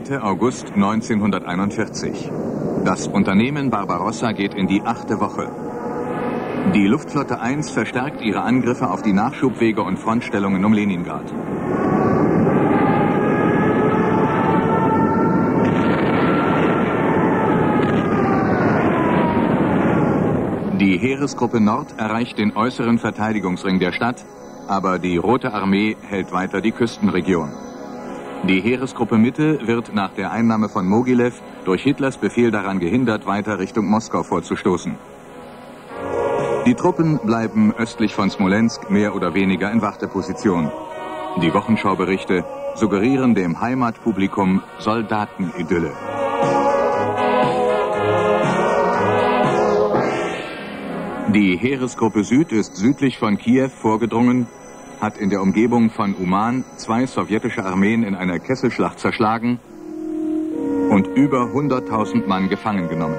Mitte August 1941. Das Unternehmen Barbarossa geht in die 8. Woche. Die Luftflotte 1 verstärkt ihre Angriffe auf die Nachschubwege und Frontstellungen um Leningrad. Die Heeresgruppe Nord erreicht den äußeren Verteidigungsring der Stadt, aber die Rote Armee hält weiter die Küstenregion. Die Heeresgruppe Mitte wird nach der Einnahme von Mogilev durch Hitlers Befehl daran gehindert, weiter Richtung Moskau vorzustoßen. Die Truppen bleiben östlich von Smolensk mehr oder weniger in Warteposition. Die Wochenschauberichte suggerieren dem Heimatpublikum Soldatenidylle. Die Heeresgruppe Süd ist südlich von Kiew vorgedrungen, hat in der Umgebung von Uman 2 sowjetische Armeen in einer Kesselschlacht zerschlagen und über 100.000 Mann gefangen genommen.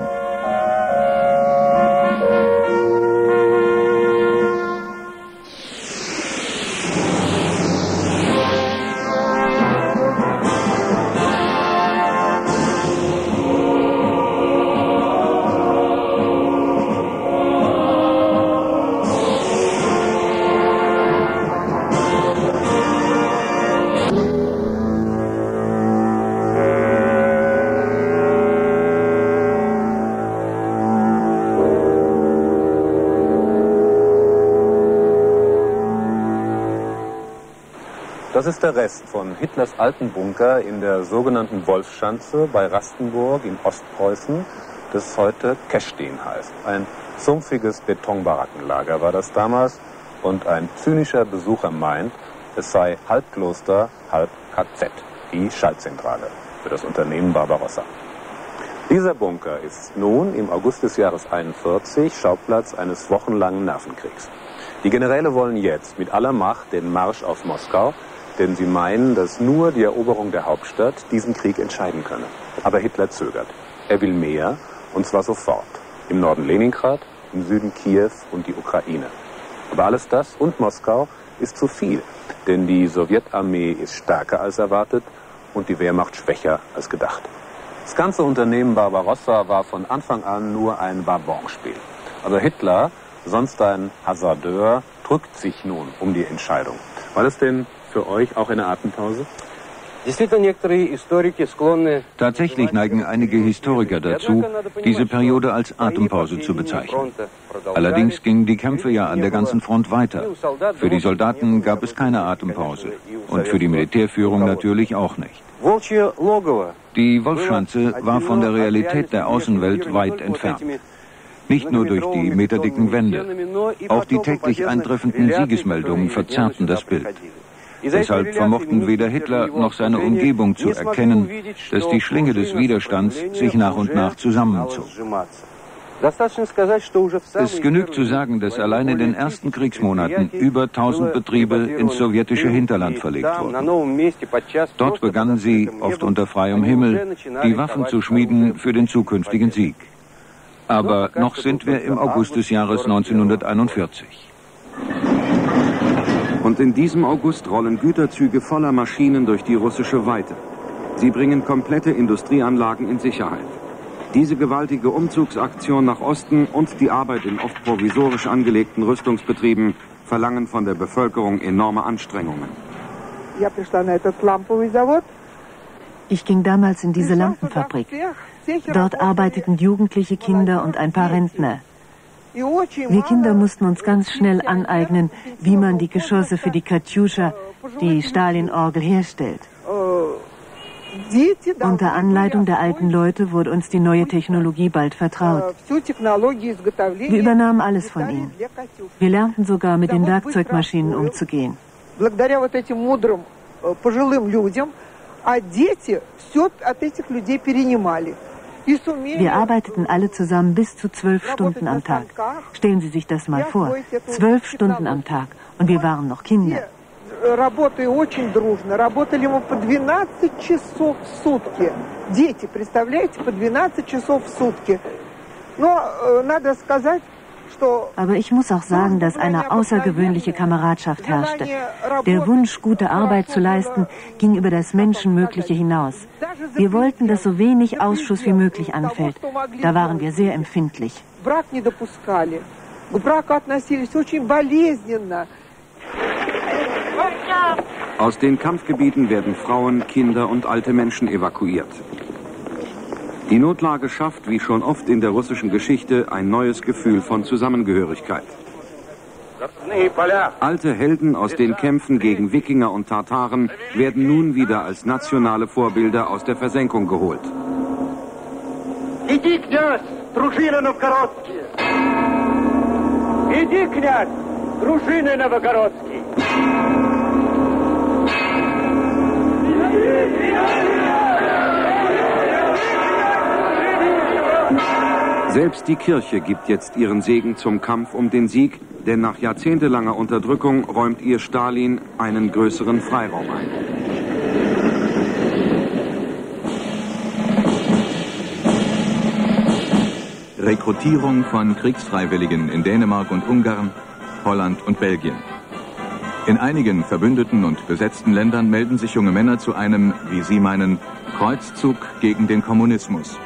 Das ist der Rest von Hitlers alten Bunker in der sogenannten Wolfschanze bei Rastenburg in Ostpreußen, das heute Keschdin heißt. Ein sumpfiges Betonbarackenlager war das damals und ein zynischer Besucher meint, es sei halb Kloster, halb KZ, die Schaltzentrale für das Unternehmen Barbarossa. Dieser Bunker ist nun im August des Jahres 1941 Schauplatz eines wochenlangen Nervenkriegs. Die Generäle wollen jetzt mit aller Macht den Marsch auf Moskau, denn sie meinen, dass nur die Eroberung der Hauptstadt diesen Krieg entscheiden könne. Aber Hitler zögert. Er will mehr, und zwar sofort. Im Norden Leningrad, im Süden Kiew und die Ukraine. Aber alles das und Moskau ist zu viel, denn die Sowjetarmee ist stärker als erwartet und die Wehrmacht schwächer als gedacht. Das ganze Unternehmen Barbarossa war von Anfang an nur ein Barbonspiel. Aber Hitler, sonst ein Hasardeur, drückt sich nun um die Entscheidung. War das denn für euch auch eine Atempause? Tatsächlich neigen einige Historiker dazu, diese Periode als Atempause zu bezeichnen. Allerdings gingen die Kämpfe ja an der ganzen Front weiter. Für die Soldaten gab es keine Atempause und für die Militärführung natürlich auch nicht. Die Wolfschanze war von der Realität der Außenwelt weit entfernt. Nicht nur durch die meterdicken Wände, auch die täglich eintreffenden Siegesmeldungen verzerrten das Bild. Deshalb vermochten weder Hitler noch seine Umgebung zu erkennen, dass die Schlinge des Widerstands sich nach und nach zusammenzog. Es genügt zu sagen, dass allein in den ersten Kriegsmonaten über 1000 Betriebe ins sowjetische Hinterland verlegt wurden. Dort begannen sie, oft unter freiem Himmel, die Waffen zu schmieden für den zukünftigen Sieg. Aber noch sind wir im August des Jahres 1941. Und in diesem August rollen Güterzüge voller Maschinen durch die russische Weite. Sie bringen komplette Industrieanlagen in Sicherheit. Diese gewaltige Umzugsaktion nach Osten und die Arbeit in oft provisorisch angelegten Rüstungsbetrieben verlangen von der Bevölkerung enorme Anstrengungen. Ich ging damals in diese Lampenfabrik. Dort arbeiteten jugendliche Kinder und ein paar Rentner. Wir Kinder mussten uns ganz schnell aneignen, wie man die Geschosse für die Katjuscha, die Stalin-Orgel, herstellt. Unter Anleitung der alten Leute wurde uns die neue Technologie bald vertraut. Wir übernahmen alles von ihnen. Wir lernten sogar, mit den Werkzeugmaschinen umzugehen. Wir arbeiteten alle zusammen bis zu 12 Stunden am Tag. Stellen Sie sich das mal vor. 12 Stunden am Tag. Und wir waren noch Kinder. Работали очень дружно. Работали мы по 12 часов в сутки. Дети, представляете, по 12 часов в сутки. Но надо сказать, Aber ich muss auch sagen, dass eine außergewöhnliche Kameradschaft herrschte. Der Wunsch, gute Arbeit zu leisten, ging über das Menschenmögliche hinaus. Wir wollten, dass so wenig Ausschuss wie möglich anfällt. Da waren wir sehr empfindlich. Aus den Kampfgebieten werden Frauen, Kinder und alte Menschen evakuiert. Die Notlage schafft, wie schon oft in der russischen Geschichte, ein neues Gefühl von Zusammengehörigkeit. Alte Helden aus den Kämpfen gegen Wikinger und Tataren werden nun wieder als nationale Vorbilder aus der Versenkung geholt. Иди, князь, дружины новгородские! Иди, князь, дружины новгородские! Selbst die Kirche gibt jetzt ihren Segen zum Kampf um den Sieg, denn nach jahrzehntelanger Unterdrückung räumt ihr Stalin einen größeren Freiraum ein. Rekrutierung von Kriegsfreiwilligen in Dänemark und Ungarn, Holland und Belgien. In einigen verbündeten und besetzten Ländern melden sich junge Männer zu einem, wie sie meinen, Kreuzzug gegen den Kommunismus.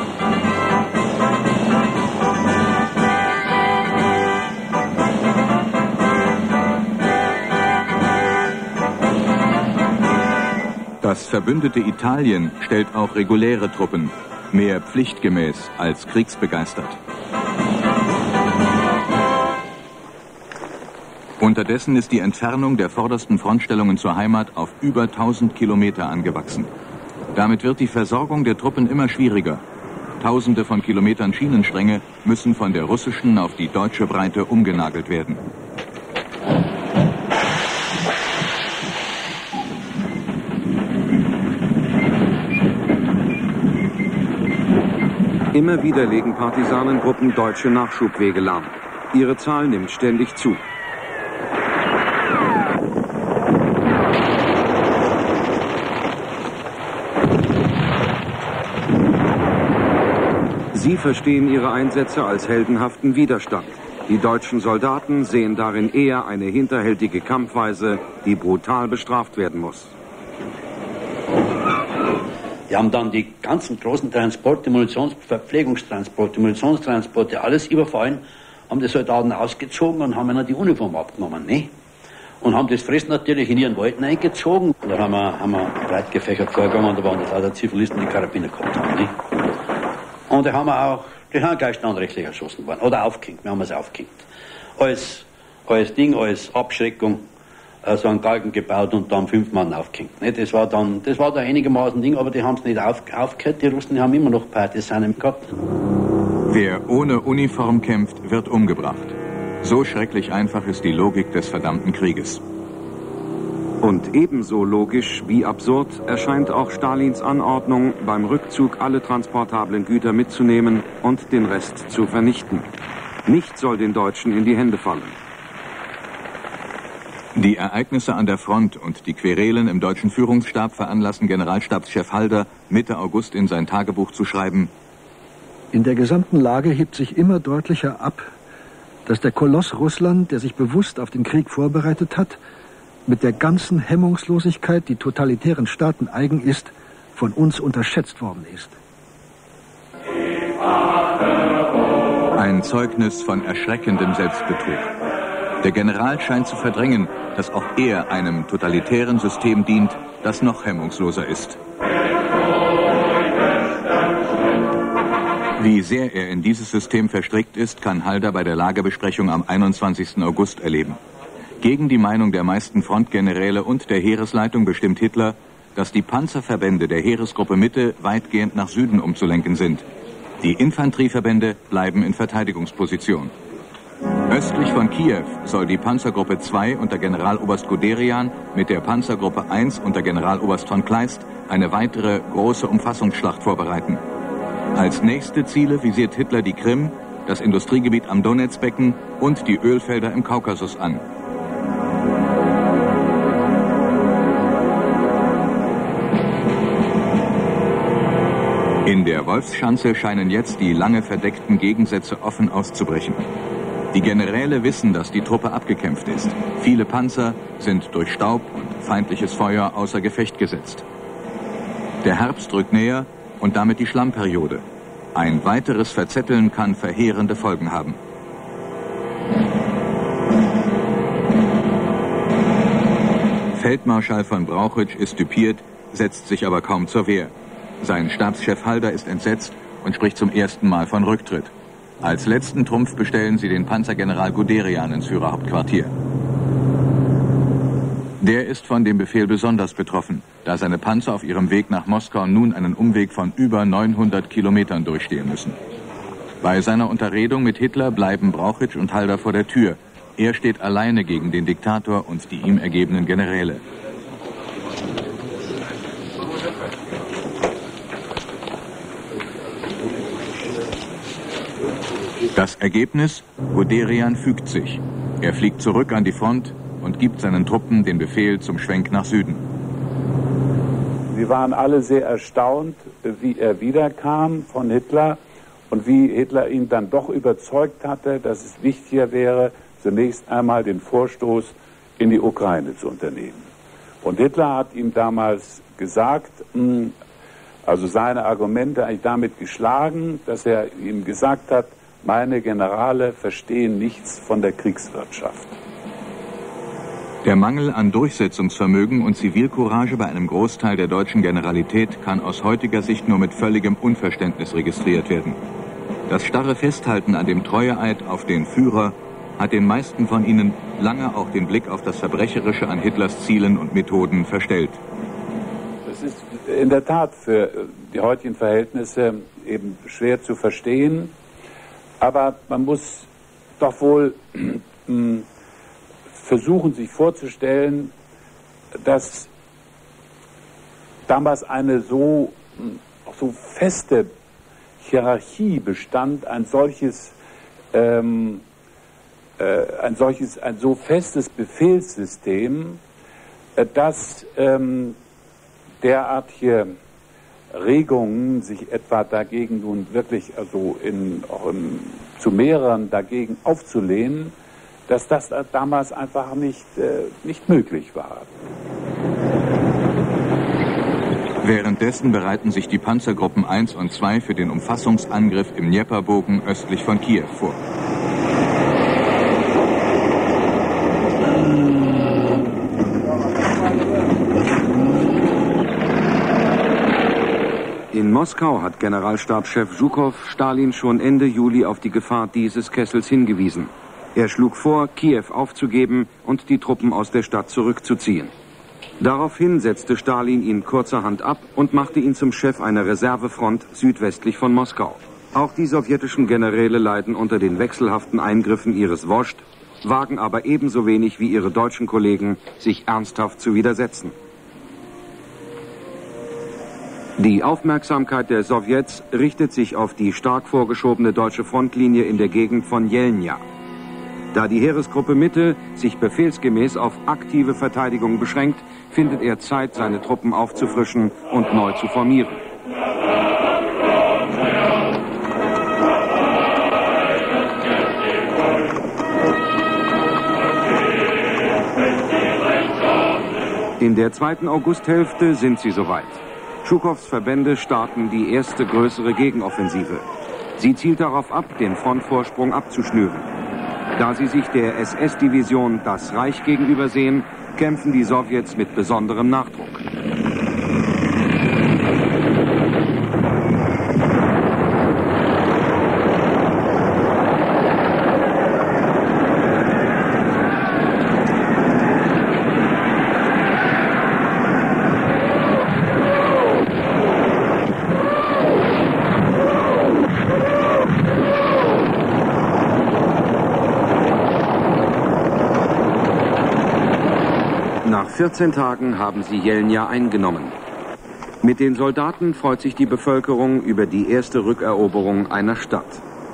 Das verbündete Italien stellt auch reguläre Truppen, mehr pflichtgemäß als kriegsbegeistert. Unterdessen ist die Entfernung der vordersten Frontstellungen zur Heimat auf über 1000 Kilometer angewachsen. Damit wird die Versorgung der Truppen immer schwieriger. Tausende von Kilometern Schienenstränge müssen von der russischen auf die deutsche Breite umgenagelt werden. Immer wieder legen Partisanengruppen deutsche Nachschubwege lahm. Ihre Zahl nimmt ständig zu. Sie verstehen ihre Einsätze als heldenhaften Widerstand. Die deutschen Soldaten sehen darin eher eine hinterhältige Kampfweise, die brutal bestraft werden muss. Die haben dann die ganzen großen Transporte, Verpflegungstransporte, Munitionstransporte, alles überfallen, haben die Soldaten ausgezogen und haben ihnen die Uniform abgenommen, ne? Und haben das Fressen natürlich in ihren Walden eingezogen. Und dann haben wir breit gefächert vorgegangen, da waren das lauter Zivilisten, die Karabiner gehabt haben, ne? Und die haben gleich standrechtlich erschossen worden, oder aufgehängt, wir haben es aufgehängt. Als Abschreckung. So einen Galgen gebaut und dann 5 Mann aufgehängt. Das war da einigermaßen Ding, aber die haben es nicht aufgehört. Die Russen haben immer noch Partisanen gehabt. Wer ohne Uniform kämpft, wird umgebracht. So schrecklich einfach ist die Logik des verdammten Krieges. Und ebenso logisch wie absurd erscheint auch Stalins Anordnung, beim Rückzug alle transportablen Güter mitzunehmen und den Rest zu vernichten. Nichts soll den Deutschen in die Hände fallen. Die Ereignisse an der Front und die Querelen im deutschen Führungsstab veranlassen Generalstabschef Halder, Mitte August in sein Tagebuch zu schreiben: In der gesamten Lage hebt sich immer deutlicher ab, dass der Koloss Russland, der sich bewusst auf den Krieg vorbereitet hat, mit der ganzen Hemmungslosigkeit, die totalitären Staaten eigen ist, von uns unterschätzt worden ist. Ein Zeugnis von erschreckendem Selbstbetrug. Der General scheint zu verdrängen, dass auch er einem totalitären System dient, das noch hemmungsloser ist. Wie sehr er in dieses System verstrickt ist, kann Halder bei der Lagebesprechung am 21. August erleben. Gegen die Meinung der meisten Frontgeneräle und der Heeresleitung bestimmt Hitler, dass die Panzerverbände der Heeresgruppe Mitte weitgehend nach Süden umzulenken sind. Die Infanterieverbände bleiben in Verteidigungsposition. Östlich von Kiew soll die Panzergruppe 2 unter Generaloberst Guderian mit der Panzergruppe 1 unter Generaloberst von Kleist eine weitere große Umfassungsschlacht vorbereiten. Als nächste Ziele visiert Hitler die Krim, das Industriegebiet am Donezbecken und die Ölfelder im Kaukasus an. In der Wolfschanze scheinen jetzt die lange verdeckten Gegensätze offen auszubrechen. Die Generäle wissen, dass die Truppe abgekämpft ist. Viele Panzer sind durch Staub und feindliches Feuer außer Gefecht gesetzt. Der Herbst rückt näher und damit die Schlammperiode. Ein weiteres Verzetteln kann verheerende Folgen haben. Feldmarschall von Brauchitsch ist düpiert, setzt sich aber kaum zur Wehr. Sein Stabschef Halder ist entsetzt und spricht zum ersten Mal von Rücktritt. Als letzten Trumpf bestellen sie den Panzergeneral Guderian ins Führerhauptquartier. Der ist von dem Befehl besonders betroffen, da seine Panzer auf ihrem Weg nach Moskau nun einen Umweg von über 900 Kilometern durchstehen müssen. Bei seiner Unterredung mit Hitler bleiben Brauchitsch und Halder vor der Tür. Er steht alleine gegen den Diktator und die ihm ergebenen Generäle. Das Ergebnis? Guderian fügt sich. Er fliegt zurück an die Front und gibt seinen Truppen den Befehl zum Schwenk nach Süden. Sie waren alle sehr erstaunt, wie er wiederkam von Hitler und wie Hitler ihn dann doch überzeugt hatte, dass es wichtiger wäre, zunächst einmal den Vorstoß in die Ukraine zu unternehmen. Und Hitler hat ihm damals gesagt, also seine Argumente eigentlich damit geschlagen, dass er ihm gesagt hat, meine Generale verstehen nichts von der Kriegswirtschaft. Der Mangel an Durchsetzungsvermögen und Zivilcourage bei einem Großteil der deutschen Generalität kann aus heutiger Sicht nur mit völligem Unverständnis registriert werden. Das starre Festhalten an dem Treueeid auf den Führer hat den meisten von ihnen lange auch den Blick auf das Verbrecherische an Hitlers Zielen und Methoden verstellt. Das ist in der Tat für die heutigen Verhältnisse eben schwer zu verstehen, aber man muss doch wohl versuchen, sich vorzustellen, dass damals eine so feste Hierarchie bestand, ein so festes Befehlssystem, dass derartige Regungen, sich etwa dagegen nun wirklich zu mehreren dagegen aufzulehnen, dass das damals einfach nicht möglich war. Währenddessen bereiten sich die Panzergruppen 1 und 2 für den Umfassungsangriff im Dnjeprbogen östlich von Kiew vor. In Moskau hat Generalstabschef Zhukow Stalin schon Ende Juli auf die Gefahr dieses Kessels hingewiesen. Er schlug vor, Kiew aufzugeben und die Truppen aus der Stadt zurückzuziehen. Daraufhin setzte Stalin ihn kurzerhand ab und machte ihn zum Chef einer Reservefront südwestlich von Moskau. Auch die sowjetischen Generäle leiden unter den wechselhaften Eingriffen ihres Wojt, wagen aber ebenso wenig wie ihre deutschen Kollegen, sich ernsthaft zu widersetzen. Die Aufmerksamkeit der Sowjets richtet sich auf die stark vorgeschobene deutsche Frontlinie in der Gegend von Jelnja. Da die Heeresgruppe Mitte sich befehlsgemäß auf aktive Verteidigung beschränkt, findet er Zeit, seine Truppen aufzufrischen und neu zu formieren. In der zweiten Augusthälfte sind sie soweit. Zhukows Verbände starten die erste größere Gegenoffensive. Sie zielt darauf ab, den Frontvorsprung abzuschnüren. Da sie sich der SS-Division Das Reich gegenübersehen, kämpfen die Sowjets mit besonderem Nachdruck. Nach 14 Tagen haben sie Jelnja eingenommen. Mit den Soldaten freut sich die Bevölkerung über die erste Rückeroberung einer Stadt.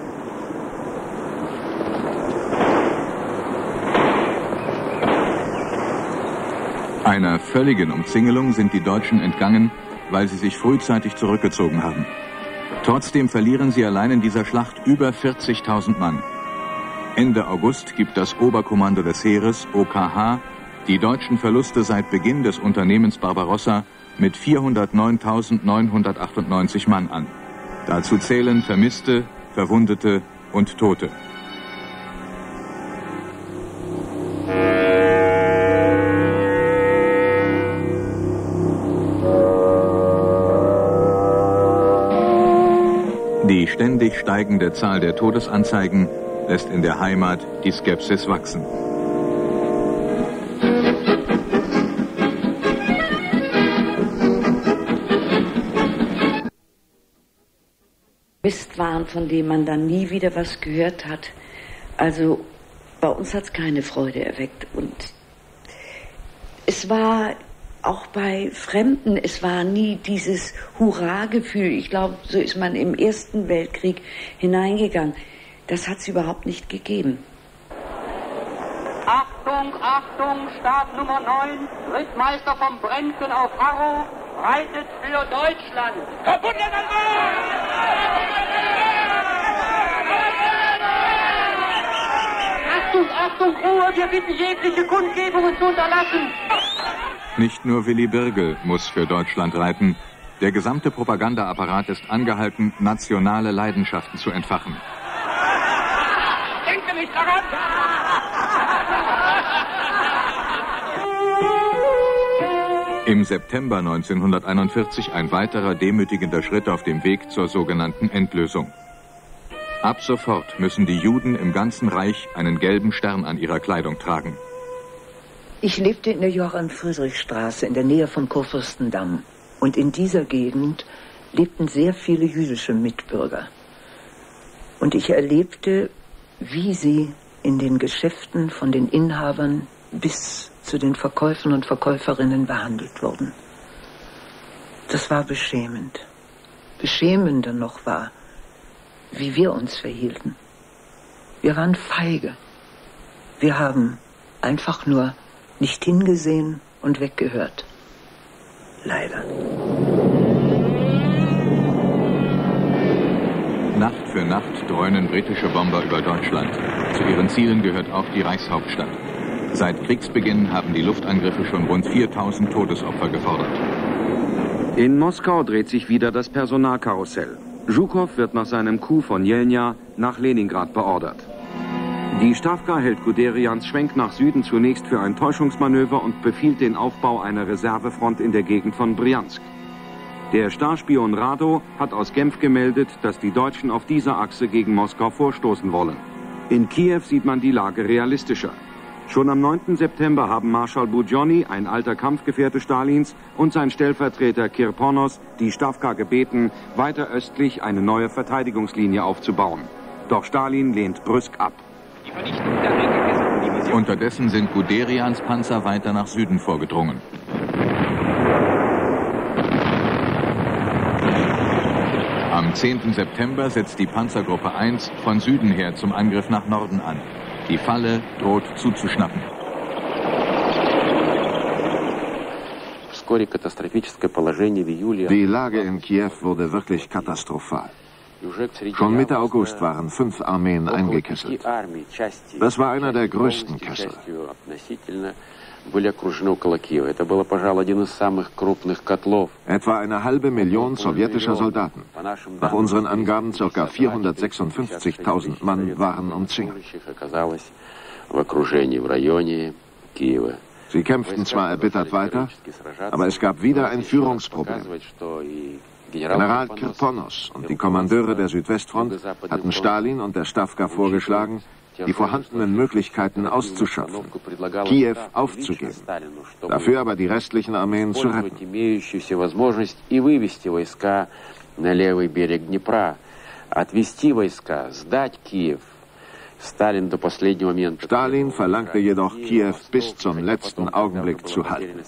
Einer völligen Umzingelung sind die Deutschen entgangen, weil sie sich frühzeitig zurückgezogen haben. Trotzdem verlieren sie allein in dieser Schlacht über 40.000 Mann. Ende August gibt das Oberkommando des Heeres, OKH, die deutschen Verluste seit Beginn des Unternehmens Barbarossa mit 409.998 Mann an. Dazu zählen Vermisste, Verwundete und Tote. Die ständig steigende Zahl der Todesanzeigen lässt in der Heimat die Skepsis wachsen. Mist waren, von dem man dann nie wieder was gehört hat. Also bei uns hat es keine Freude erweckt. Und es war auch bei Fremden, es war nie dieses Hurra-Gefühl. Ich glaube, so ist man im Ersten Weltkrieg hineingegangen. Das hat es überhaupt nicht gegeben. Achtung, Achtung, Start Nummer 9, Rittmeister vom Brennken auf Harrow, reitet für Deutschland. Verbundener Achtung, Achtung, Ruhe, wir bitten jegliche Kundgebungen zu unterlassen. Nicht nur Willy Birgel muss für Deutschland reiten. Der gesamte Propagandaapparat ist angehalten, nationale Leidenschaften zu entfachen. Denke nicht daran! Im September 1941 ein weiterer demütigender Schritt auf dem Weg zur sogenannten Endlösung. Ab sofort müssen die Juden im ganzen Reich einen gelben Stern an ihrer Kleidung tragen. Ich lebte in der Johann-Friedrich-Straße in der Nähe von Kurfürstendamm. Und in dieser Gegend lebten sehr viele jüdische Mitbürger. Und ich erlebte, wie sie in den Geschäften von den Inhabern bis zu den Verkäufern und Verkäuferinnen behandelt wurden. Das war beschämend. Beschämender noch war, wie wir uns verhielten. Wir waren feige. Wir haben einfach nur nicht hingesehen und weggehört. Leider. Nacht für Nacht dröhnen britische Bomber über Deutschland. Zu ihren Zielen gehört auch die Reichshauptstadt. Seit Kriegsbeginn haben die Luftangriffe schon rund 4.000 Todesopfer gefordert. In Moskau dreht sich wieder das Personalkarussell. Zhukow wird nach seinem Coup von Jelnya nach Leningrad beordert. Die Stavka hält Guderians Schwenk nach Süden zunächst für ein Täuschungsmanöver und befiehlt den Aufbau einer Reservefront in der Gegend von Bryansk. Der Starspion Rado hat aus Genf gemeldet, dass die Deutschen auf dieser Achse gegen Moskau vorstoßen wollen. In Kiew sieht man die Lage realistischer. Schon am 9. September haben Marschall Budionny, ein alter Kampfgefährte Stalins, und sein Stellvertreter Kirponos die Stavka gebeten, weiter östlich eine neue Verteidigungslinie aufzubauen. Doch Stalin lehnt brüsk ab. Unterdessen sind Guderians Panzer weiter nach Süden vorgedrungen. Am 10. September setzt die Panzergruppe 1 von Süden her zum Angriff nach Norden an. Die Falle droht zuzuschnappen. Die Lage in Kiew wurde wirklich katastrophal. Schon Mitte August waren 5 Armeen eingekesselt. Das war einer der größten Kessel. Etwa 1.500.000 sowjetischer Soldaten. Nach unseren Angaben ca. 456.000 Mann waren umzingelt. Sie kämpften zwar erbittert weiter, aber es gab wieder ein Führungsproblem. General Kirponos und die Kommandeure der Südwestfront hatten Stalin und der Stavka vorgeschlagen, die vorhandenen Möglichkeiten auszuschöpfen, Kiew aufzugeben, dafür aber die restlichen Armeen zu retten. Stalin verlangte jedoch, Kiew bis zum letzten Augenblick zu halten.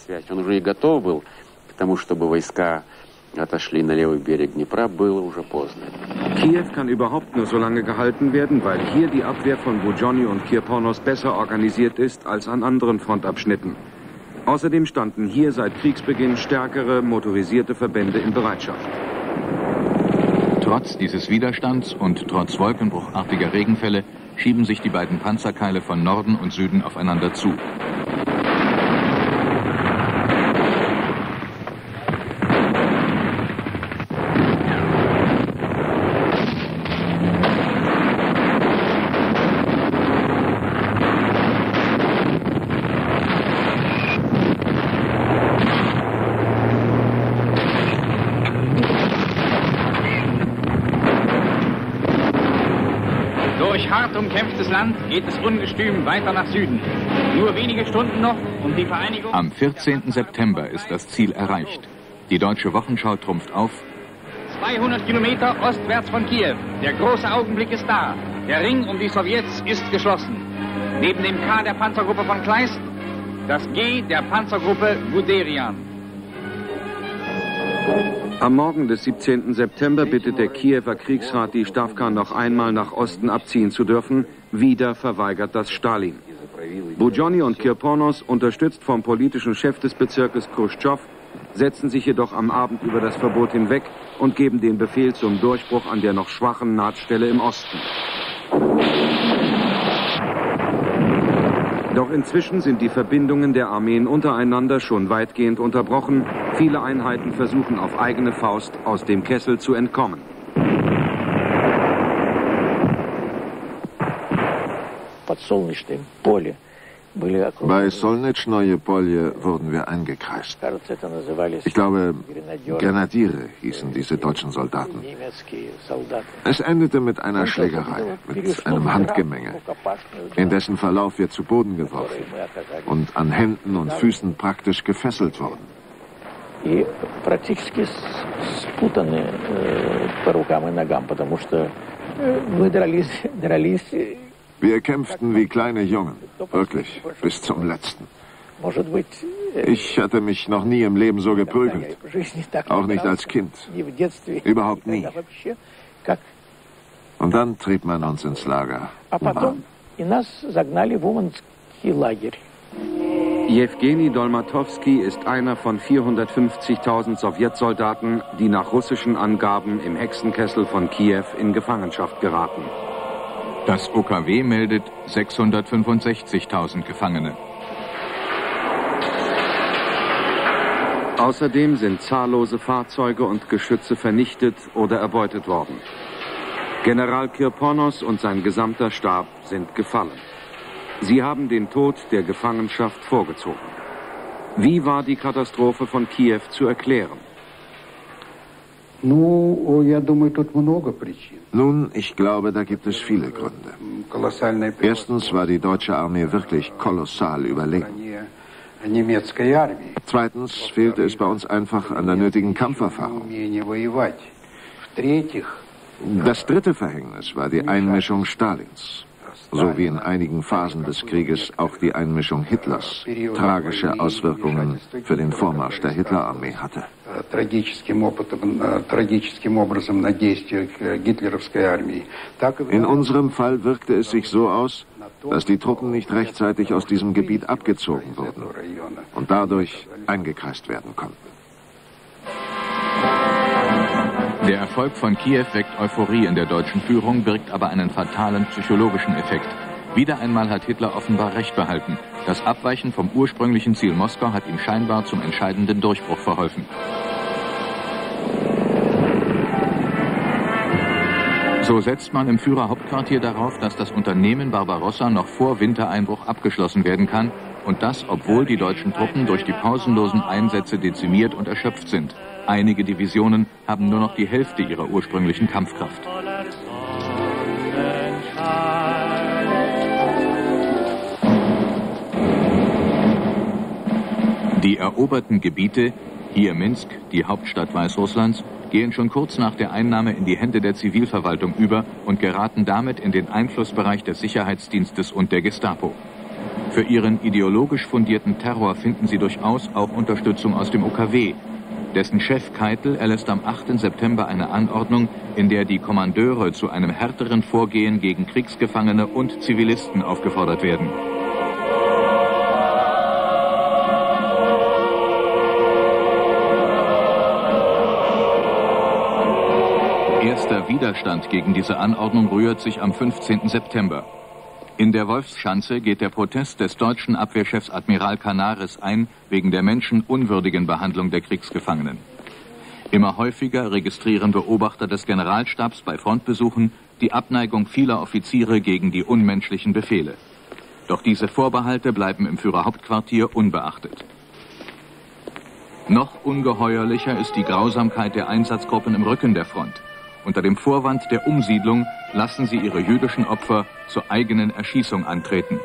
Kiew kann überhaupt nur so lange gehalten werden, weil hier die Abwehr von Budionny und Kirponos besser organisiert ist als an anderen Frontabschnitten. Außerdem standen hier seit Kriegsbeginn stärkere motorisierte Verbände in Bereitschaft. Trotz dieses Widerstands und trotz wolkenbruchartiger Regenfälle schieben sich die beiden Panzerkeile von Norden und Süden aufeinander zu. Hart umkämpftes Land geht es ungestüm weiter nach Süden. Nur wenige Stunden noch und die Vereinigung... Am 14. September ist das Ziel erreicht. Die deutsche Wochenschau trumpft auf: 200 Kilometer ostwärts von Kiew. Der große Augenblick ist da. Der Ring um die Sowjets ist geschlossen. Neben dem K der Panzergruppe von Kleist, das G der Panzergruppe Guderian. Am Morgen des 17. September bittet der Kiewer Kriegsrat die Stavka noch einmal nach Osten abziehen zu dürfen. Wieder verweigert das Stalin. Budjonny und Kirponos, unterstützt vom politischen Chef des Bezirkes Khrushchev, setzen sich jedoch am Abend über das Verbot hinweg und geben den Befehl zum Durchbruch an der noch schwachen Nahtstelle im Osten. Doch inzwischen sind die Verbindungen der Armeen untereinander schon weitgehend unterbrochen. Viele Einheiten versuchen auf eigene Faust aus dem Kessel zu entkommen. Bei Solnitschnoje Polje wurden wir eingekreist. Ich glaube, Grenadiere hießen diese deutschen Soldaten. Es endete mit einer Schlägerei, mit einem Handgemenge, in dessen Verlauf wir zu Boden geworfen und an Händen und Füßen praktisch gefesselt wurden. Wir kämpften wie kleine Jungen, wirklich, bis zum Letzten. Ich hatte mich noch nie im Leben so geprügelt, auch nicht als Kind, überhaupt nie. Und dann trieb man uns ins Lager. Jewgeni Dolmatowski ist einer von 450.000 Sowjetsoldaten, die nach russischen Angaben im Hexenkessel von Kiew in Gefangenschaft geraten. Das OKW meldet 665.000 Gefangene. Außerdem sind zahllose Fahrzeuge und Geschütze vernichtet oder erbeutet worden. General Kirponos und sein gesamter Stab sind gefallen. Sie haben den Tod der Gefangenschaft vorgezogen. Wie war die Katastrophe von Kiew zu erklären? Nun, ich glaube, da gibt es viele Gründe. Erstens war die deutsche Armee wirklich kolossal überlegen. Zweitens fehlte es bei uns einfach an der nötigen Kampferfahrung. Das dritte Verhängnis war die Einmischung Stalins, so wie in einigen Phasen des Krieges auch die Einmischung Hitlers tragische Auswirkungen für den Vormarsch der Hitlerarmee hatte. In unserem Fall wirkte es sich so aus, dass die Truppen nicht rechtzeitig aus diesem Gebiet abgezogen wurden und dadurch eingekreist werden konnten. Der Erfolg von Kiew weckt Euphorie in der deutschen Führung, birgt aber einen fatalen psychologischen Effekt. Wieder einmal hat Hitler offenbar recht behalten. Das Abweichen vom ursprünglichen Ziel Moskau hat ihm scheinbar zum entscheidenden Durchbruch verholfen. So setzt man im Führerhauptquartier darauf, dass das Unternehmen Barbarossa noch vor Wintereinbruch abgeschlossen werden kann, und das, obwohl die deutschen Truppen durch die pausenlosen Einsätze dezimiert und erschöpft sind. Einige Divisionen haben nur noch die Hälfte ihrer ursprünglichen Kampfkraft. Die eroberten Gebiete, hier Minsk, die Hauptstadt Weißrusslands, gehen schon kurz nach der Einnahme in die Hände der Zivilverwaltung über und geraten damit in den Einflussbereich des Sicherheitsdienstes und der Gestapo. Für ihren ideologisch fundierten Terror finden sie durchaus auch Unterstützung aus dem OKW. Dessen Chef Keitel erlässt am 8. September eine Anordnung, in der die Kommandeure zu einem härteren Vorgehen gegen Kriegsgefangene und Zivilisten aufgefordert werden. Erster Widerstand gegen diese Anordnung rührt sich am 15. September. In der Wolfschanze geht der Protest des deutschen Abwehrchefs Admiral Canaris ein wegen der menschenunwürdigen Behandlung der Kriegsgefangenen. Immer häufiger registrieren Beobachter des Generalstabs bei Frontbesuchen die Abneigung vieler Offiziere gegen die unmenschlichen Befehle. Doch diese Vorbehalte bleiben im Führerhauptquartier unbeachtet. Noch ungeheuerlicher ist die Grausamkeit der Einsatzgruppen im Rücken der Front. Unter dem Vorwand der Umsiedlung lassen sie ihre jüdischen Opfer zur eigenen Erschießung antreten.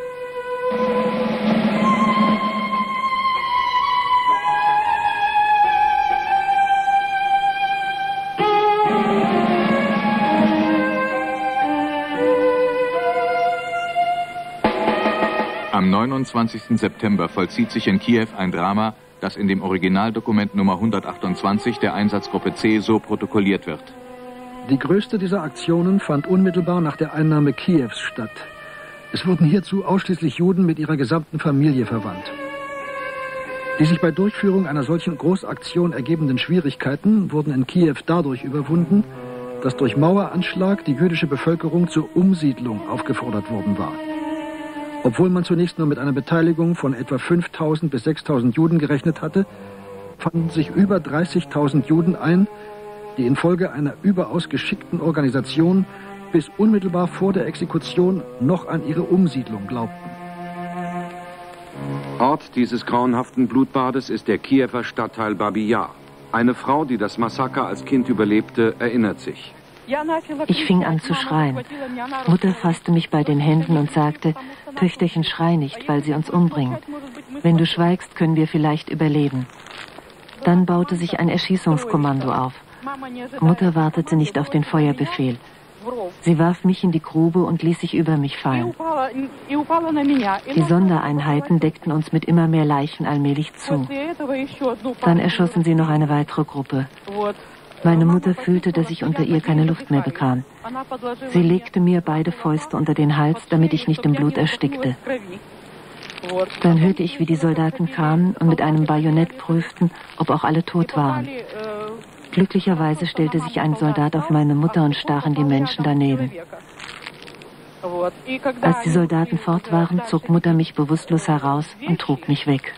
Am 29. September vollzieht sich in Kiew ein Drama, das in dem Originaldokument Nummer 128 der Einsatzgruppe C so protokolliert wird. Die größte dieser Aktionen fand unmittelbar nach der Einnahme Kiews statt. Es wurden hierzu ausschließlich Juden mit ihrer gesamten Familie verwandt. Die sich bei Durchführung einer solchen Großaktion ergebenden Schwierigkeiten wurden in Kiew dadurch überwunden, dass durch Maueranschlag die jüdische Bevölkerung zur Umsiedlung aufgefordert worden war. Obwohl man zunächst nur mit einer Beteiligung von etwa 5.000 bis 6.000 Juden gerechnet hatte, fanden sich über 30.000 Juden ein, die infolge einer überaus geschickten Organisation bis unmittelbar vor der Exekution noch an ihre Umsiedlung glaubten. Ort dieses grauenhaften Blutbades ist der Kiewer Stadtteil Babi Yar. Eine Frau, die das Massaker als Kind überlebte, erinnert sich. Ich fing an zu schreien. Mutter fasste mich bei den Händen und sagte, Töchterchen, schrei nicht, weil sie uns umbringen. Wenn du schweigst, können wir vielleicht überleben. Dann baute sich ein Erschießungskommando auf. Mutter wartete nicht auf den Feuerbefehl. Sie warf mich in die Grube und ließ sich über mich fallen. Die Sondereinheiten deckten uns mit immer mehr Leichen allmählich zu. Dann erschossen sie noch eine weitere Gruppe. Meine Mutter fühlte, dass ich unter ihr keine Luft mehr bekam. Sie legte mir beide Fäuste unter den Hals, damit ich nicht im Blut erstickte. Dann hörte ich, wie die Soldaten kamen und mit einem Bajonett prüften, ob auch alle tot waren. Glücklicherweise stellte sich ein Soldat auf meine Mutter und stach in die Menschen daneben. Als die Soldaten fort waren, zog Mutter mich bewusstlos heraus und trug mich weg.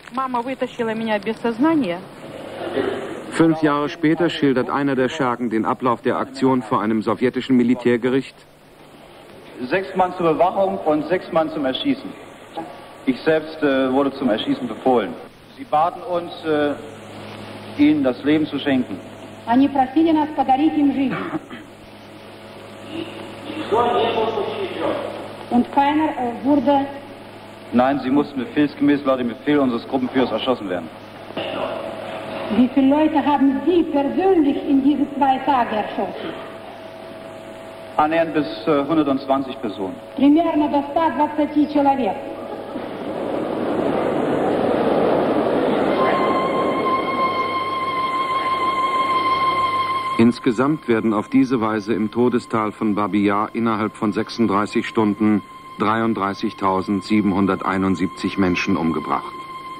5 Jahre später schildert einer der Schergen den Ablauf der Aktion vor einem sowjetischen Militärgericht. 6 Mann zur Bewachung und 6 Mann zum Erschießen. Ich selbst wurde zum Erschießen befohlen. Sie baten uns, ihnen das Leben zu schenken. Они просили нас подарить им жизнь. Und keiner wurde... Nein, sie mussten befehlsgemäß laut dem Befehl unseres Gruppenführers erschossen werden. Wie viele Leute haben Sie persönlich in diese 2 Tage erschossen? Annähernd bis 120 Personen. Примерно до 120 человек. Insgesamt werden auf diese Weise im Todestal von Babi Yar innerhalb von 36 Stunden 33.771 Menschen umgebracht.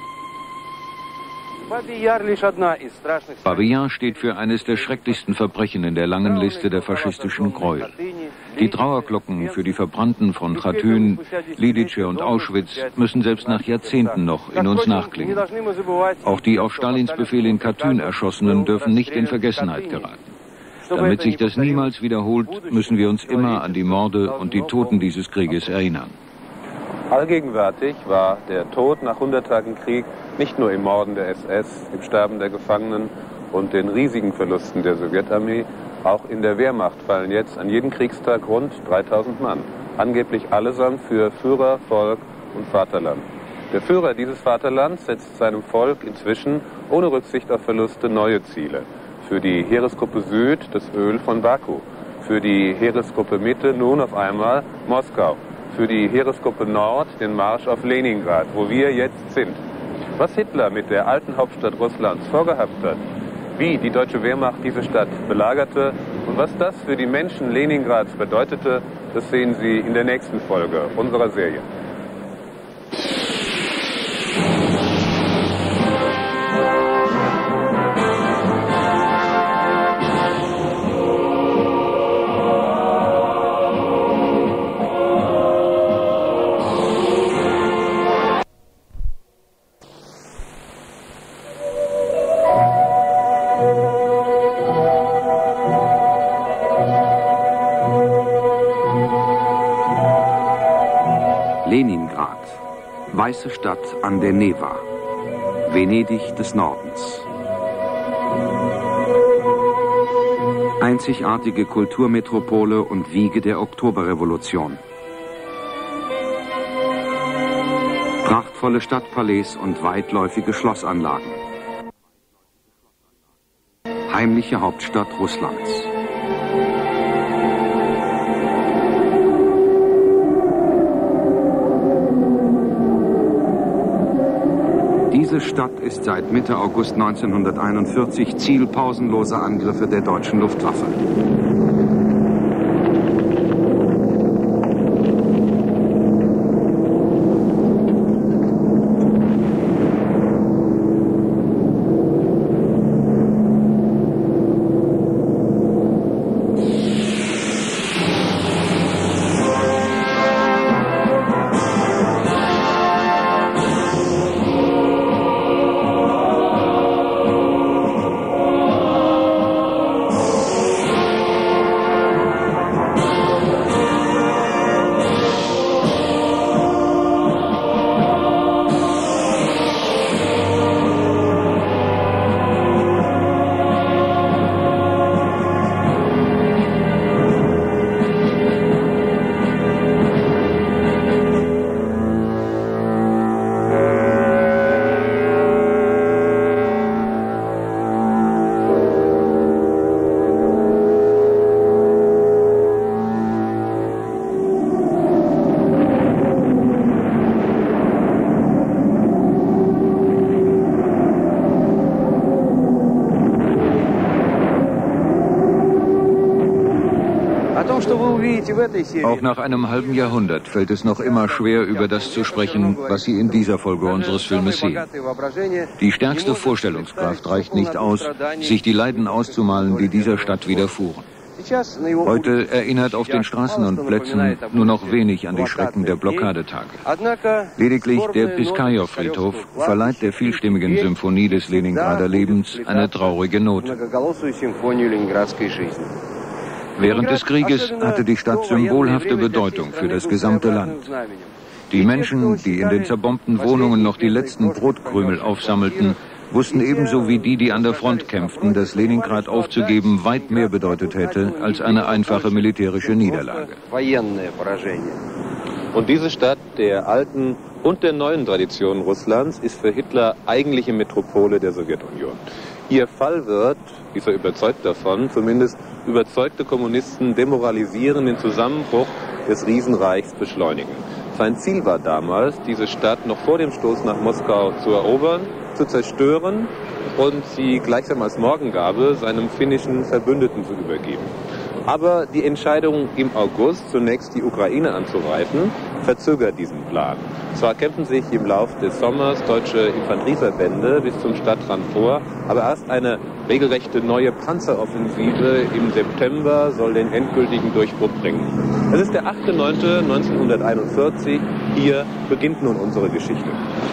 Babi Yar steht für eines der schrecklichsten Verbrechen in der langen Liste der faschistischen Gräuel. Die Trauerglocken für die Verbrannten von Chatyn, Lidice und Auschwitz müssen selbst nach Jahrzehnten noch in uns nachklingen. Auch die auf Stalins Befehl in Chatyn Erschossenen dürfen nicht in Vergessenheit geraten. Damit sich das niemals wiederholt, müssen wir uns immer an die Morde und die Toten dieses Krieges erinnern. Allgegenwärtig war der Tod nach 100 Tagen Krieg nicht nur im Morden der SS, im Sterben der Gefangenen und den riesigen Verlusten der Sowjetarmee. Auch in der Wehrmacht fallen jetzt an jedem Kriegstag rund 3000 Mann. Angeblich allesamt für Führer, Volk und Vaterland. Der Führer dieses Vaterlands setzt seinem Volk inzwischen ohne Rücksicht auf Verluste neue Ziele. Für die Heeresgruppe Süd das Öl von Baku. Für die Heeresgruppe Mitte nun auf einmal Moskau. Für die Heeresgruppe Nord den Marsch auf Leningrad, wo wir jetzt sind. Was Hitler mit der alten Hauptstadt Russlands vorgehabt hat, wie die deutsche Wehrmacht diese Stadt belagerte und was das für die Menschen Leningrads bedeutete, das sehen Sie in der nächsten Folge unserer Serie. Leningrad, weiße Stadt an der Newa, Venedig des Nordens. Einzigartige Kulturmetropole und Wiege der Oktoberrevolution. Prachtvolle Stadtpalais und weitläufige Schlossanlagen. Heimliche Hauptstadt Russlands. Diese Stadt ist seit Mitte August 1941 Ziel pausenloser Angriffe der deutschen Luftwaffe. Auch nach einem halben Jahrhundert fällt es noch immer schwer, über das zu sprechen, was Sie in dieser Folge unseres Filmes sehen. Die stärkste Vorstellungskraft reicht nicht aus, sich die Leiden auszumalen, die dieser Stadt widerfuhren. Heute erinnert auf den Straßen und Plätzen nur noch wenig an die Schrecken der Blockadetage. Lediglich der Piskajow-Friedhof verleiht der vielstimmigen Symphonie des Leningrader Lebens eine traurige Note. Während des Krieges hatte die Stadt symbolhafte Bedeutung für das gesamte Land. Die Menschen, die in den zerbombten Wohnungen noch die letzten Brotkrümel aufsammelten, wussten ebenso wie die an der Front kämpften, dass Leningrad aufzugeben weit mehr bedeutet hätte als eine einfache militärische Niederlage. Und diese Stadt der alten und der neuen Tradition Russlands ist für Hitler eigentliche Metropole der Sowjetunion. Ihr Fall wird, ist er überzeugt davon, zumindest überzeugte Kommunisten demoralisieren, den Zusammenbruch des Riesenreichs beschleunigen. Sein Ziel war damals, diese Stadt noch vor dem Stoß nach Moskau zu erobern, zu zerstören und sie gleichsam als Morgengabe seinem finnischen Verbündeten zu übergeben. Aber die Entscheidung im August, zunächst die Ukraine anzugreifen, verzögert diesen Plan. Zwar kämpfen sich im Lauf des Sommers deutsche Infanterieverbände bis zum Stadtrand vor, aber erst eine regelrechte neue Panzeroffensive im September soll den endgültigen Durchbruch bringen. Es ist der 8.9.1941. Hier beginnt nun unsere Geschichte.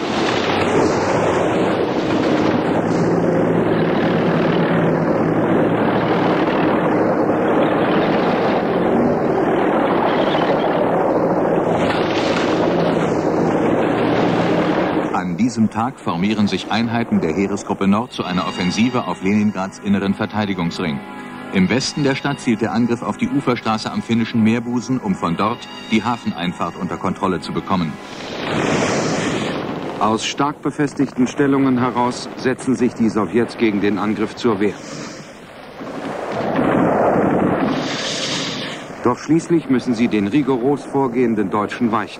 An diesem Tag formieren sich Einheiten der Heeresgruppe Nord zu einer Offensive auf Leningrads inneren Verteidigungsring. Im Westen der Stadt zielt der Angriff auf die Uferstraße am finnischen Meerbusen, um von dort die Hafeneinfahrt unter Kontrolle zu bekommen. Aus stark befestigten Stellungen heraus setzen sich die Sowjets gegen den Angriff zur Wehr. Doch schließlich müssen sie den rigoros vorgehenden Deutschen weichen.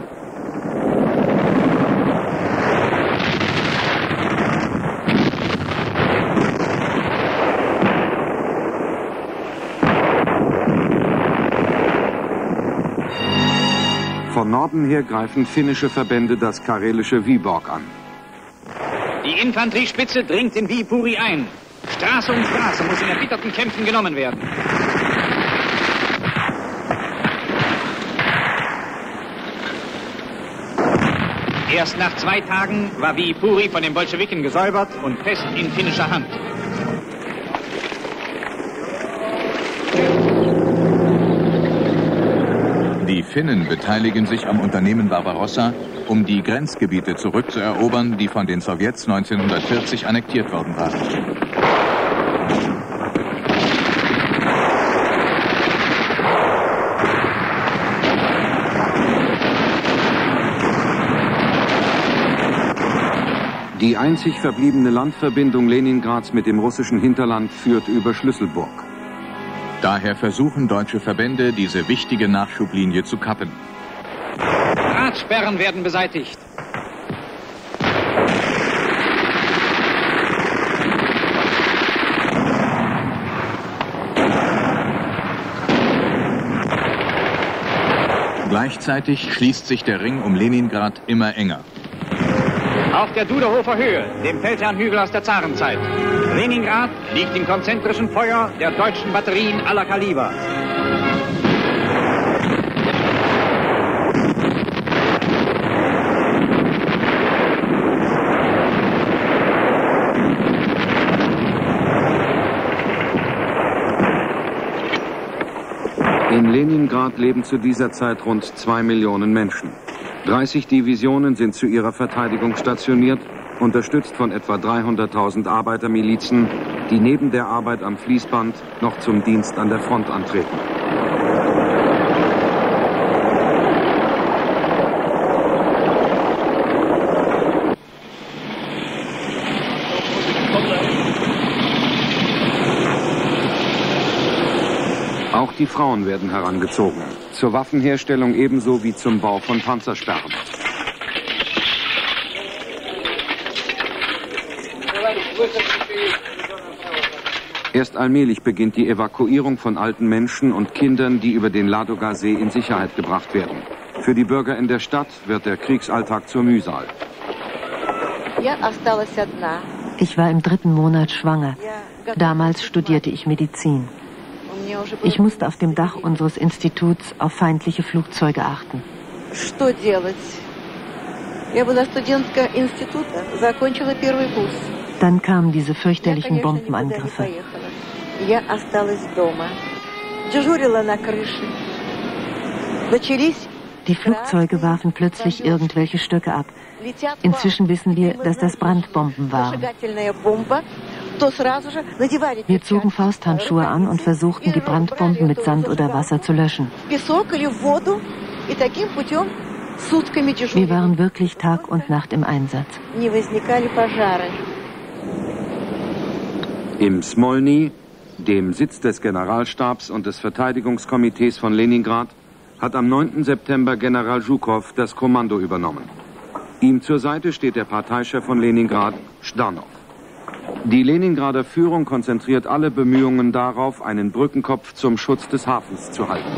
Von Norden her greifen finnische Verbände das karelische Vyborg an. Die Infanteriespitze dringt in Viipuri ein. Straße um Straße muss in erbitterten Kämpfen genommen werden. Erst nach 2 Tagen war Viipuri von den Bolschewiken gesäubert und fest in finnischer Hand. Die Finnen beteiligen sich am Unternehmen Barbarossa, um die Grenzgebiete zurückzuerobern, die von den Sowjets 1940 annektiert worden waren. Die einzig verbliebene Landverbindung Leningrads mit dem russischen Hinterland führt über Schlüsselburg. Daher versuchen deutsche Verbände, diese wichtige Nachschublinie zu kappen. Gradsperren werden beseitigt. Gleichzeitig schließt sich der Ring um Leningrad immer enger. Auf der Duderhofer Höhe, dem Feldherrnhügel aus der Zarenzeit. Leningrad liegt im konzentrischen Feuer der deutschen Batterien aller Kaliber. In Leningrad leben zu dieser Zeit rund 2 Millionen Menschen. 30 Divisionen sind zu ihrer Verteidigung stationiert, unterstützt von etwa 300.000 Arbeitermilizen, die neben der Arbeit am Fließband noch zum Dienst an der Front antreten. Auch die Frauen werden herangezogen, zur Waffenherstellung ebenso wie zum Bau von Panzersperren. Erst allmählich beginnt die Evakuierung von alten Menschen und Kindern, die über den Ladoga-See in Sicherheit gebracht werden. Für die Bürger in der Stadt wird der Kriegsalltag zur Mühsal. Ich war im 3. Monat schwanger. Damals studierte ich Medizin. Ich musste auf dem Dach unseres Instituts auf feindliche Flugzeuge achten. Dann kamen diese fürchterlichen Bombenangriffe. Die Flugzeuge warfen plötzlich irgendwelche Stöcke ab. Inzwischen wissen wir, dass das Brandbomben waren. Wir zogen Fausthandschuhe an und versuchten, die Brandbomben mit Sand oder Wasser zu löschen. Wir waren wirklich Tag und Nacht im Einsatz. Im Smolny, dem Sitz des Generalstabs und des Verteidigungskomitees von Leningrad, hat am 9. September General Zhukov das Kommando übernommen. Ihm zur Seite steht der Parteichef von Leningrad, Zhdanov. Die Leningrader Führung konzentriert alle Bemühungen darauf, einen Brückenkopf zum Schutz des Hafens zu halten.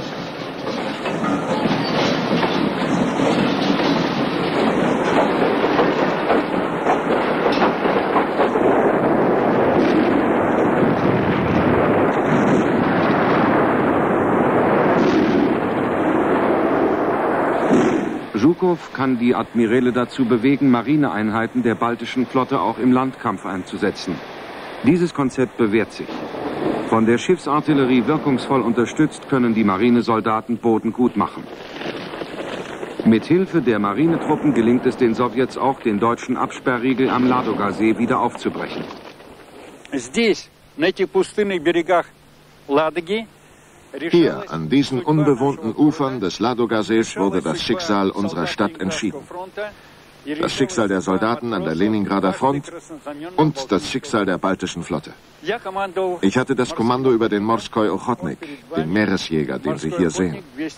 Zhukov kann die Admiräle dazu bewegen, Marineeinheiten der baltischen Flotte auch im Landkampf einzusetzen. Dieses Konzept bewährt sich. Von der Schiffsartillerie wirkungsvoll unterstützt, können die Marinesoldaten Boden gut machen. Mit Hilfe der Marinetruppen gelingt es den Sowjets auch, den deutschen Absperrriegel am Ladoga-See wieder aufzubrechen. Hier, an diesen unbewohnten Ufern des Ladoga-Sees, wurde das Schicksal unserer Stadt entschieden. Das Schicksal der Soldaten an der Leningrader Front und das Schicksal der baltischen Flotte. Ich hatte das Kommando über den Morskoi Ochotnik, den Meeresjäger, den Sie hier sehen.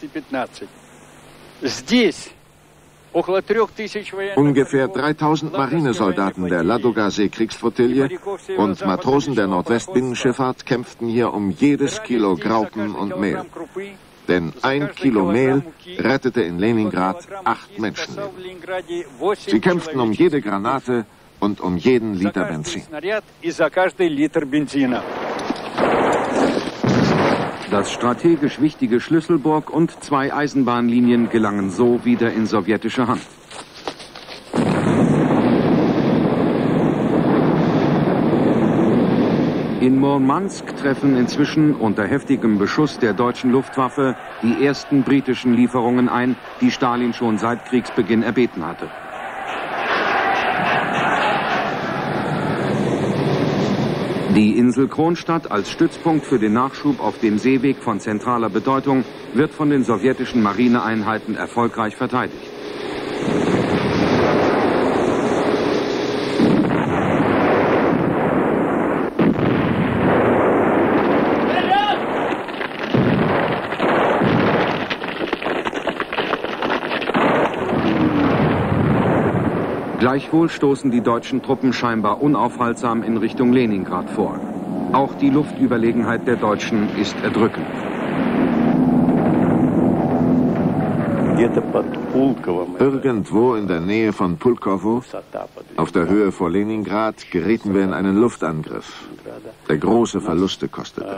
Ungefähr 3000 Marinesoldaten der Ladoga-See-Kriegsflottille und Matrosen der Nordwestbinnenschifffahrt kämpften hier um jedes Kilo Graupen und Mehl. Denn 1 Kilo Mehl rettete in Leningrad 8 Menschenleben. Sie kämpften um jede Granate und um jeden Liter Benzin. Das strategisch wichtige Schlüsselburg und 2 Eisenbahnlinien gelangen so wieder in sowjetische Hand. In Murmansk treffen inzwischen unter heftigem Beschuss der deutschen Luftwaffe die ersten britischen Lieferungen ein, die Stalin schon seit Kriegsbeginn erbeten hatte. Die Insel Kronstadt als Stützpunkt für den Nachschub auf dem Seeweg von zentraler Bedeutung wird von den sowjetischen Marineeinheiten erfolgreich verteidigt. Gleichwohl stoßen die deutschen Truppen scheinbar unaufhaltsam in Richtung Leningrad vor. Auch die Luftüberlegenheit der Deutschen ist erdrückend. Irgendwo in der Nähe von Pulkowo, auf der Höhe vor Leningrad, gerieten wir in einen Luftangriff, der große Verluste kostete.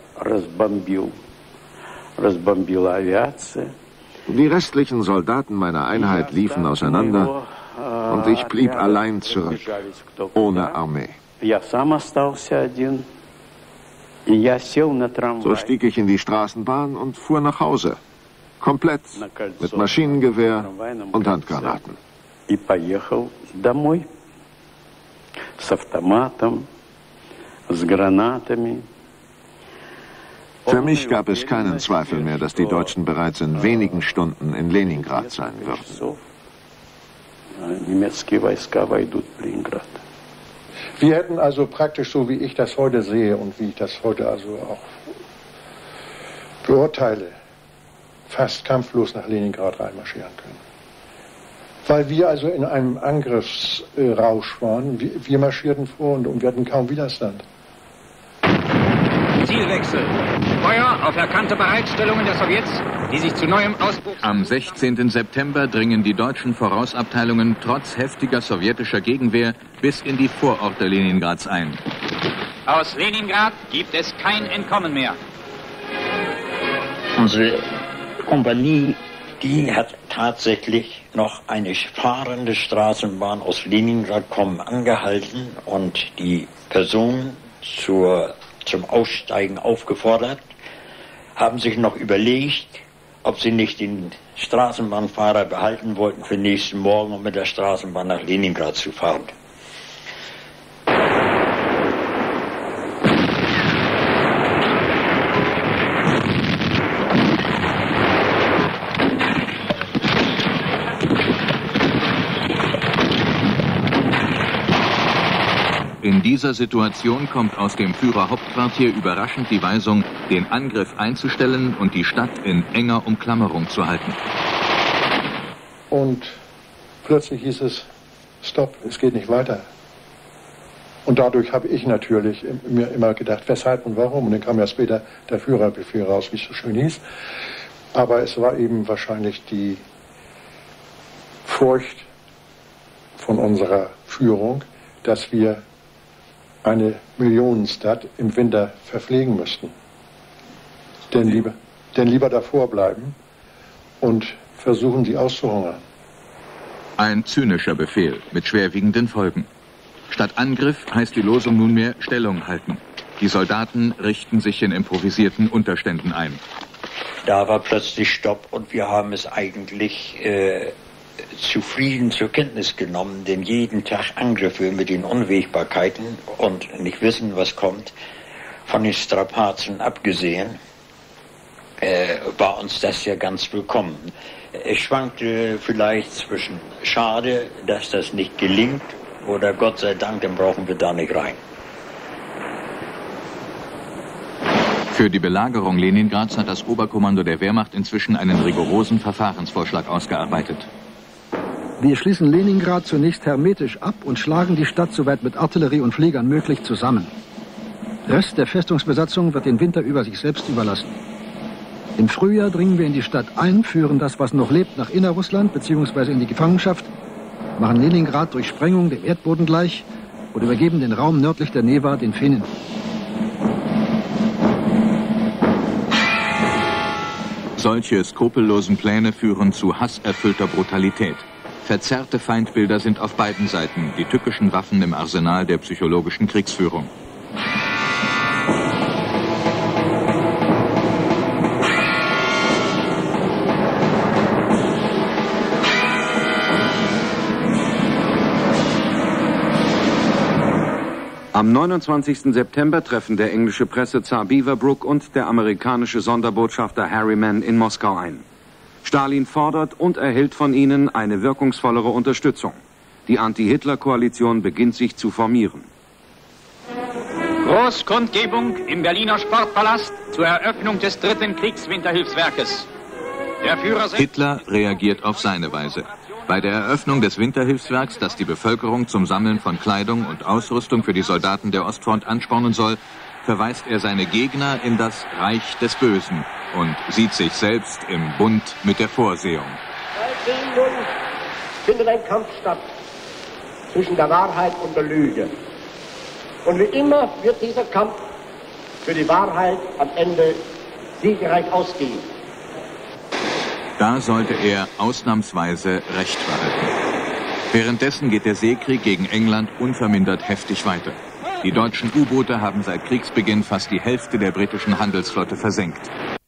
Die restlichen Soldaten meiner Einheit liefen auseinander und ich blieb allein zurück, ohne Armee. So stieg ich in die Straßenbahn und fuhr nach Hause. Komplett, mit Maschinengewehr und Handgranaten. Für mich gab es keinen Zweifel mehr, dass die Deutschen bereits in wenigen Stunden in Leningrad sein würden. Wir hätten also praktisch, so wie ich das heute sehe und wie ich das heute also auch beurteile, fast kampflos nach Leningrad reinmarschieren können. Weil wir also in einem Angriffsrausch waren. Wir marschierten vor und wir hatten kaum Widerstand. Zielwechsel. Feuer auf erkannte Bereitstellungen der Sowjets, die sich zu neuem Ausbruch... Am 16. September dringen die deutschen Vorausabteilungen trotz heftiger sowjetischer Gegenwehr bis in die Vororte Leningrads ein. Aus Leningrad gibt es kein Entkommen mehr. Unsere Kompanie, die hat tatsächlich noch eine fahrende Straßenbahn aus Leningrad kommen angehalten und die Personen zum Aussteigen aufgefordert, haben sich noch überlegt, ob sie nicht den Straßenbahnfahrer behalten wollten für nächsten Morgen, um mit der Straßenbahn nach Leningrad zu fahren. In dieser Situation kommt aus dem Führerhauptquartier überraschend die Weisung, den Angriff einzustellen und die Stadt in enger Umklammerung zu halten. Und plötzlich hieß es, stopp, es geht nicht weiter. Und dadurch habe ich natürlich mir immer gedacht, weshalb und warum. Und dann kam ja später der Führerbefehl raus, wie es so schön hieß. Aber es war eben wahrscheinlich die Furcht von unserer Führung, dass wir eine Millionenstadt im Winter verpflegen müssten. Denn lieber davor bleiben und versuchen, sie auszuhungern. Ein zynischer Befehl mit schwerwiegenden Folgen. Statt Angriff heißt die Losung nunmehr Stellung halten. Die Soldaten richten sich in improvisierten Unterständen ein. Da war plötzlich Stopp und wir haben es eigentlich zufrieden zur Kenntnis genommen, denn jeden Tag Angriffe mit den Unwägbarkeiten und nicht wissen, was kommt, von den Strapazen abgesehen, war uns das ja ganz willkommen. Es schwankte vielleicht zwischen schade, dass das nicht gelingt, oder Gott sei Dank, dann brauchen wir da nicht rein. Für die Belagerung Leningrads hat das Oberkommando der Wehrmacht inzwischen einen rigorosen Verfahrensvorschlag ausgearbeitet. Wir schließen Leningrad zunächst hermetisch ab und schlagen die Stadt soweit mit Artillerie und Pflegern möglich zusammen. Rest der Festungsbesatzung wird den Winter über sich selbst überlassen. Im Frühjahr dringen wir in die Stadt ein, führen das, was noch lebt, nach Innerrussland bzw. in die Gefangenschaft, machen Leningrad durch Sprengung dem Erdboden gleich und übergeben den Raum nördlich der Newa den Finnen. Solche skrupellosen Pläne führen zu hasserfüllter Brutalität. Verzerrte Feindbilder sind auf beiden Seiten die tückischen Waffen im Arsenal der psychologischen Kriegsführung. Am 29. September treffen der englische Pressezar Beaverbrook und der amerikanische Sonderbotschafter Harriman in Moskau ein. Stalin fordert und erhält von ihnen eine wirkungsvollere Unterstützung. Die Anti-Hitler-Koalition beginnt sich zu formieren. Großkundgebung im Berliner Sportpalast zur Eröffnung des 3. Kriegswinterhilfswerkes. Der Führer Hitler reagiert auf seine Weise. Bei der Eröffnung des Winterhilfswerks, das die Bevölkerung zum Sammeln von Kleidung und Ausrüstung für die Soldaten der Ostfront anspornen soll, verweist er seine Gegner in das Reich des Bösen und sieht sich selbst im Bund mit der Vorsehung. Seitdem nun findet ein Kampf statt zwischen der Wahrheit und der Lüge. Und wie immer wird dieser Kampf für die Wahrheit am Ende siegreich ausgehen. Da sollte er ausnahmsweise Recht behalten. Währenddessen geht der Seekrieg gegen England unvermindert heftig weiter. Die deutschen U-Boote haben seit Kriegsbeginn fast die Hälfte der britischen Handelsflotte versenkt.